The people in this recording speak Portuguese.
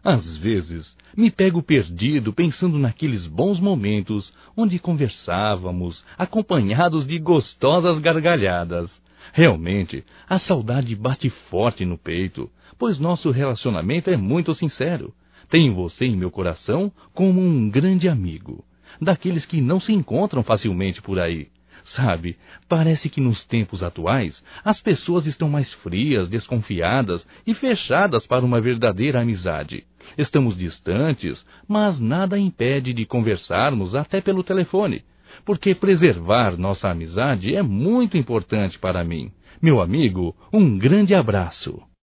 Às vezes, me pego perdido pensando naqueles bons momentos onde conversávamos, acompanhados de gostosas gargalhadas. Realmente, a saudade bate forte no peito, pois nosso relacionamento é muito sincero. Tenho você em meu coração como um grande amigo, daqueles que não se encontram facilmente por aí. Sabe, parece que nos tempos atuais as pessoas estão mais frias, desconfiadas e fechadas para uma verdadeira amizade. Estamos distantes, mas nada impede de conversarmos até pelo telefone, porque preservar nossa amizade é muito importante para mim. Meu amigo, um grande abraço.